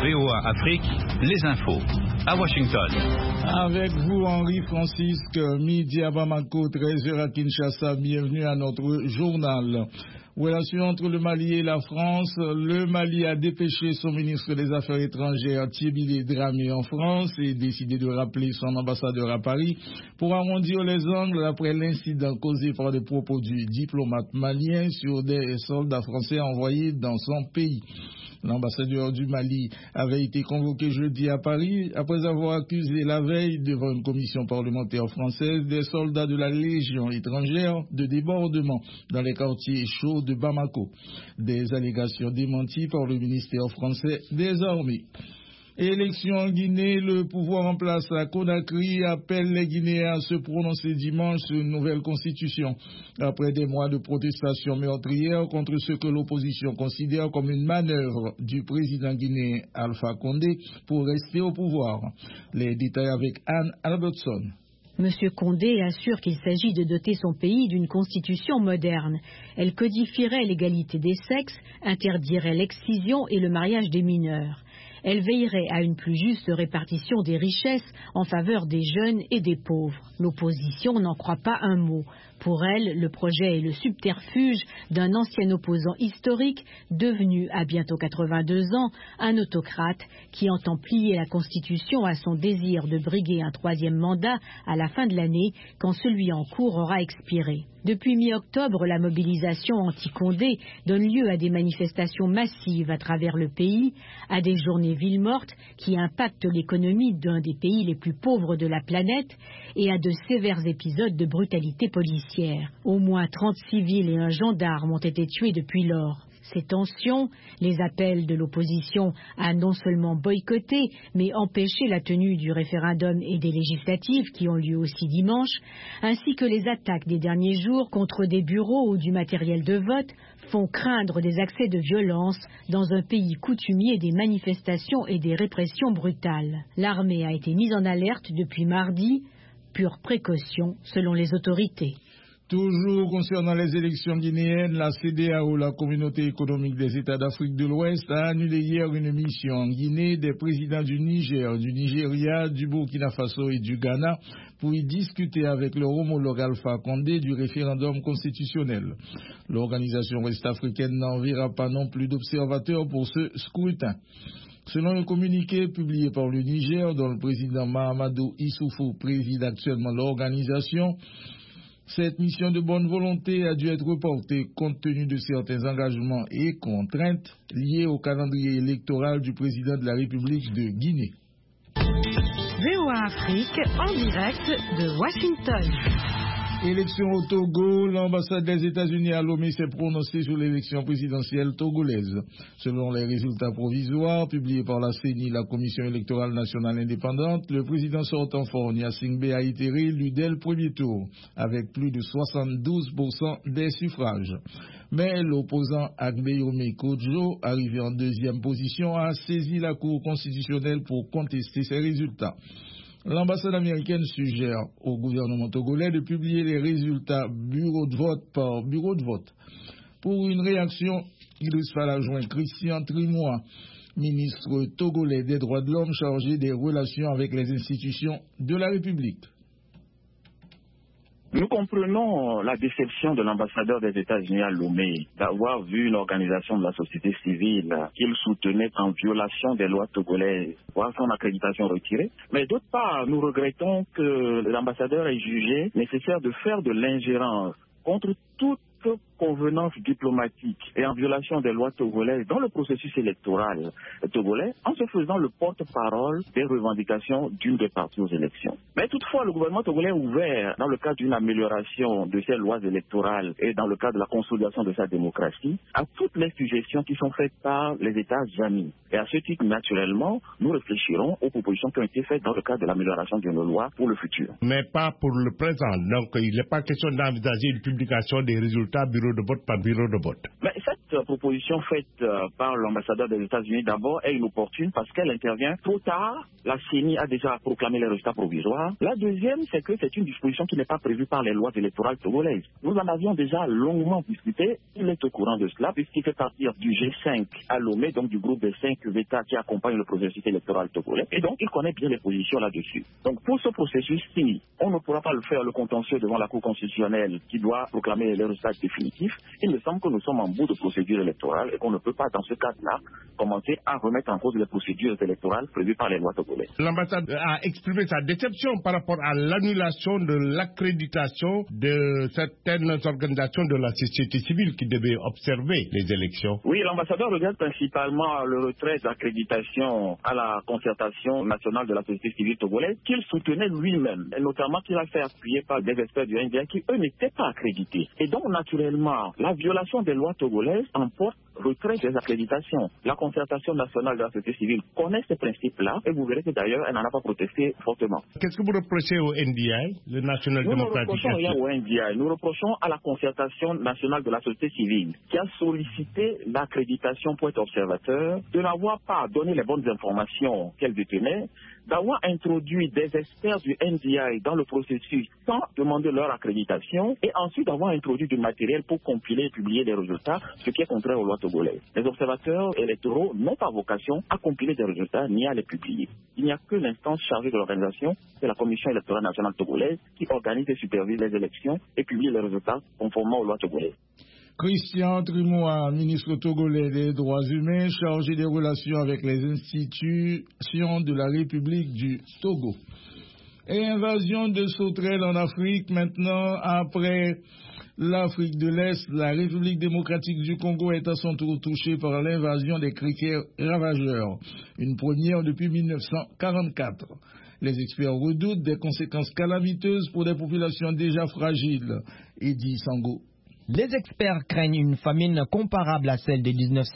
VOA Afrique, les infos. À Washington. Avec vous, Henri Francisque, midi à Bamako, 13h à Kinshasa. Bienvenue à notre journal. Relation entre le Mali et la France. Le Mali a dépêché son ministre des Affaires étrangères, Thierry Dramé, en France et décidé de rappeler son ambassadeur à Paris pour arrondir les angles après l'incident causé par des propos du diplomate malien sur des soldats français envoyés dans son pays. L'ambassadeur du Mali avait été convoqué jeudi à Paris après avoir accusé la veille devant une commission parlementaire française des soldats de la Légion étrangère de débordement dans les quartiers chauds de Bamako. Des allégations démenties par le ministère français des Armées. Élection en Guinée, le pouvoir en place à Conakry appelle les Guinéens à se prononcer dimanche sur une nouvelle constitution. Après des mois de protestations meurtrières contre ce que l'opposition considère comme une manœuvre du président guinéen Alpha Condé pour rester au pouvoir. Les détails avec Anne Albertson. Monsieur Condé assure qu'il s'agit de doter son pays d'une constitution moderne. Elle codifierait l'égalité des sexes, interdirait l'excision et le mariage des mineurs. Elle veillerait à une plus juste répartition des richesses en faveur des jeunes et des pauvres. L'opposition n'en croit pas un mot. Pour elle, le projet est le subterfuge d'un ancien opposant historique devenu, à bientôt 82 ans, un autocrate qui entend plier la Constitution à son désir de briguer un troisième mandat à la fin de l'année quand celui en cours aura expiré. Depuis mi-octobre, la mobilisation anti-Condé donne lieu à des manifestations massives à travers le pays, à des journées villes mortes qui impactent l'économie d'un des pays les plus pauvres de la planète et à de sévères épisodes de brutalité policière. Au moins 30 civils et un gendarme ont été tués depuis lors. Ces tensions, les appels de l'opposition à non seulement boycotter, mais empêcher la tenue du référendum et des législatives qui ont lieu aussi dimanche, ainsi que les attaques des derniers jours contre des bureaux ou du matériel de vote, font craindre des accès de violence dans un pays coutumier des manifestations et des répressions brutales. L'armée a été mise en alerte depuis mardi, pure précaution selon les autorités. Toujours concernant les élections guinéennes, la CEDEAO, la Communauté économique des États d'Afrique de l'Ouest, a annulé hier une mission en Guinée des présidents du Niger, du Nigeria, du Burkina Faso et du Ghana pour y discuter avec leur homologue Alpha Condé du référendum constitutionnel. L'organisation ouest-africaine n'enverra pas non plus d'observateurs pour ce scrutin. Selon un communiqué publié par le Niger, dont le président Mahamadou Issoufou préside actuellement l'organisation, cette mission de bonne volonté a dû être reportée compte tenu de certains engagements et contraintes liés au calendrier électoral du président de la République de Guinée. VOA Afrique en direct de Washington. Élection au Togo, l'ambassade des États-Unis à Lomé s'est prononcée sur l'élection présidentielle togolaise. Selon les résultats provisoires publiés par la CENI, la Commission électorale nationale indépendante, le président sortant fort Gnassingbé a été réélu dès le premier tour, avec plus de 72% des suffrages. Mais l'opposant Agbeyome Kodjo, arrivé en deuxième position, a saisi la Cour constitutionnelle pour contester ces résultats. L'ambassade américaine suggère au gouvernement togolais de publier les résultats bureau de vote par bureau de vote. Pour une réaction, il reçoit l'adjoint Christian Trimois, ministre togolais des droits de l'homme chargé des relations avec les institutions de la République. Nous comprenons la déception de l'ambassadeur des États-Unis à Lomé d'avoir vu une organisation de la société civile qu'il soutenait en violation des lois togolaises voir son accréditation retirée. Mais d'autre part, nous regrettons que l'ambassadeur ait jugé nécessaire de faire de l'ingérence contre toute convenance diplomatique et en violation des lois togolaises dans le processus électoral togolais en se faisant le porte-parole des revendications d'une des parties aux élections. Mais toutefois, le gouvernement togolais est ouvert dans le cadre d'une amélioration de ses lois électorales et dans le cadre de la consolidation de sa démocratie à toutes les suggestions qui sont faites par les États amis. Et à ce titre, naturellement, nous réfléchirons aux propositions qui ont été faites dans le cadre de l'amélioration de nos lois pour le futur. Mais pas pour le présent. Donc, il n'est pas question d'envisager une publication des résultats bureau de vote par bureau de vote. Mais cette proposition faite par l'ambassadeur des États-Unis d'abord est inopportune parce qu'elle intervient trop tard. La CENI a déjà proclamé les résultats provisoires. La deuxième, c'est que c'est une disposition qui n'est pas prévue par les lois électorales togolaises. Nous en avions déjà longuement discuté. Il est au courant de cela puisqu'il fait partie du G5 à Lomé, donc du groupe des 5 États qui accompagnent le processus électoral togolais. Et donc, il connaît bien les positions là-dessus. Donc, pour ce processus-ci, on ne pourra pas le faire le contentieux devant la Cour constitutionnelle qui doit proclamer les résultats définitifs. Il me semble que nous sommes en bout de procédure électorale et qu'on ne peut pas, dans ce cadre-là, commencer à remettre en cause les procédures électorales prévues par les lois togolaises. L'ambassade a exprimé sa déception par rapport à l'annulation de l'accréditation de certaines organisations de la société civile qui devaient observer les élections. Oui, l'ambassadeur regarde principalement le retrait d'accréditation à la concertation nationale de la société civile togolaise qu'il soutenait lui-même, et notamment qu'il a fait appuyer par des experts du NDI qui, eux, n'étaient pas accrédités. Et donc, naturellement, la violation des lois togolaises emporte retrait des accréditations. La concertation nationale de la société civile connaît ces principes-là et vous verrez que d'ailleurs, elle n'en a pas protesté fortement. Qu'est-ce que vous reprochez au NDI, le National Democratic? Nous ne reprochons rien au NDI, nous reprochons à la concertation nationale de la société civile qui a sollicité l'accréditation pour être observateur, de n'avoir pas donné les bonnes informations qu'elle détenait, d'avoir introduit des experts du NDI dans le processus sans demander leur accréditation et ensuite d'avoir introduit du matériel pour compiler et publier des résultats, ce qui est contraire aux lois togolaises. Les observateurs électoraux n'ont pas vocation à compiler des résultats ni à les publier. Il n'y a que l'instance chargée de l'organisation, c'est la Commission électorale nationale togolaise, qui organise et supervise les élections et publie les résultats conformément aux lois togolaises. Christian Trimoa, ministre togolais des droits humains, chargé des relations avec les institutions de la République du Togo. Et invasion de sauterelles en Afrique, maintenant, après l'Afrique de l'Est, la République démocratique du Congo est à son tour touchée par l'invasion des criquets ravageurs, une première depuis 1944. Les experts redoutent des conséquences calamiteuses pour des populations déjà fragiles. Eddy Sango. Les experts craignent une famine comparable à celle de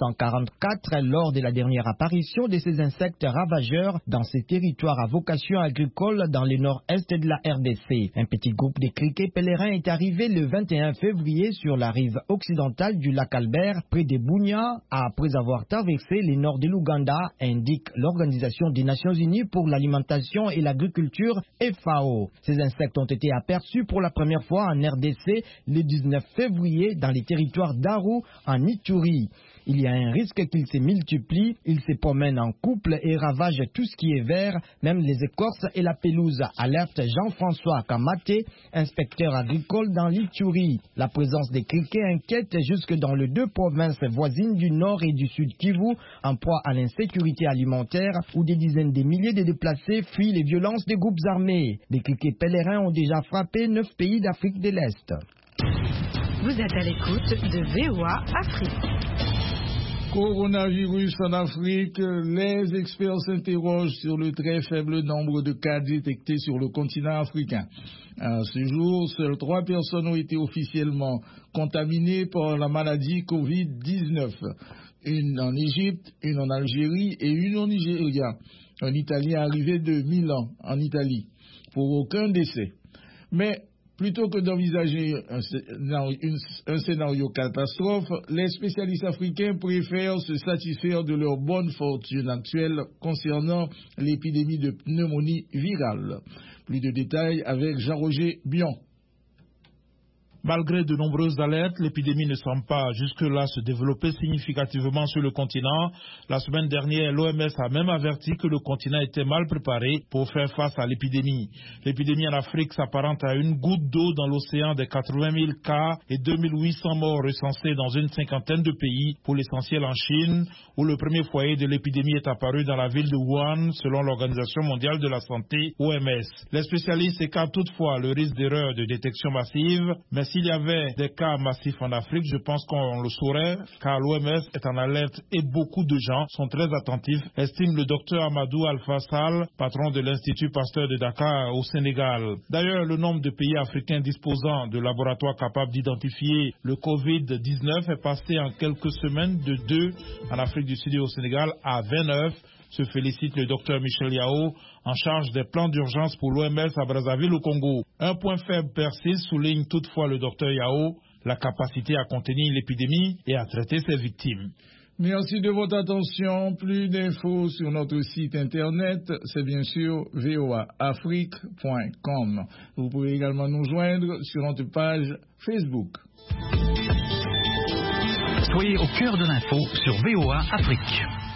1944 lors de la dernière apparition de ces insectes ravageurs dans ces territoires à vocation agricole dans le nord-est de la RDC. Un petit groupe de criquets pèlerins est arrivé le 21 février sur la rive occidentale du lac Albert, près de Bunia, après avoir traversé le nord de l'Ouganda, indique l'Organisation des Nations Unies pour l'alimentation et l'agriculture, FAO. Ces insectes ont été aperçus pour la première fois en RDC le 19 février dans les territoires d'Aru en Ituri. Il y a un risque qu'ils se multiplient, ils se promènent en couple et ravagent tout ce qui est vert, même les écorces et la pelouse, alerte Jean-François Kamate, inspecteur agricole dans l'Ituri. La présence des criquets inquiète jusque dans les deux provinces voisines du Nord et du Sud Kivu, en proie à l'insécurité alimentaire, où des dizaines de milliers de déplacés fuient les violences des groupes armés. Des criquets pèlerins ont déjà frappé 9 pays d'Afrique de l'Est. Vous êtes à l'écoute de VOA Afrique. Coronavirus en Afrique, les experts s'interrogent sur le très faible nombre de cas détectés sur le continent africain. À ce jour, seules 3 personnes ont été officiellement contaminées par la maladie Covid-19. Une en Égypte, une en Algérie et une au Nigeria. Un Italien arrivé de Milan, en Italie, pour aucun décès. Mais plutôt que d'envisager un scénario catastrophe, les spécialistes africains préfèrent se satisfaire de leur bonne fortune actuelle concernant l'épidémie de pneumonie virale. Plus de détails avec Jean-Roger Bion. Malgré de nombreuses alertes, l'épidémie ne semble pas jusque-là se développer significativement sur le continent. La semaine dernière, l'OMS a même averti que le continent était mal préparé pour faire face à l'épidémie. L'épidémie en Afrique s'apparente à une goutte d'eau dans l'océan des 80 000 cas et 2800 morts recensés dans une cinquantaine de pays, pour l'essentiel en Chine, où le premier foyer de l'épidémie est apparu dans la ville de Wuhan, selon l'Organisation mondiale de la santé, OMS. Les spécialistes écartent toutefois le risque d'erreur de détection massive, mais s'il y avait des cas massifs en Afrique, je pense qu'on le saurait, car l'OMS est en alerte et beaucoup de gens sont très attentifs, estime le docteur Amadou Alpha Sall, patron de l'Institut Pasteur de Dakar au Sénégal. D'ailleurs, le nombre de pays africains disposant de laboratoires capables d'identifier le Covid-19 est passé en quelques semaines de 2 en Afrique du Sud et au Sénégal à 29, se félicite le docteur Michel Yao, en charge des plans d'urgence pour l'OMS à Brazzaville au Congo. Un point faible persiste, souligne toutefois le docteur Yao, la capacité à contenir l'épidémie et à traiter ses victimes. Merci de votre attention. Plus d'infos sur notre site internet, c'est bien sûr voaafrique.com. Vous pouvez également nous joindre sur notre page Facebook. Soyez au cœur de l'info sur VOA Afrique.